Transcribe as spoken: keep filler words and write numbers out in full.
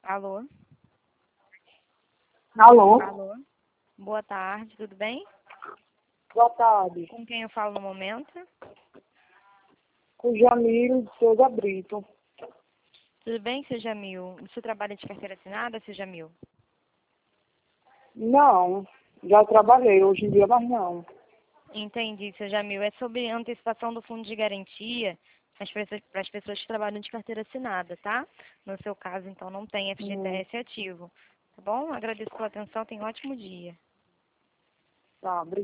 Alô? Alô? Alô? Boa tarde, tudo bem? Boa tarde. Com quem eu falo no momento? Com Jamil de Souza Brito. Tudo bem, seu Jamil? Você trabalha de carteira assinada, seu Jamil? Não, já trabalhei, hoje em dia, mas não. Entendi, seu Jamil. É sobre antecipação do fundo de garantia para as pessoas, para as pessoas que trabalham de carteira assinada, tá? No seu caso, então, não tem F G T S ativo. Tá bom? Agradeço pela atenção, tenha um ótimo dia. Tá, obrigada.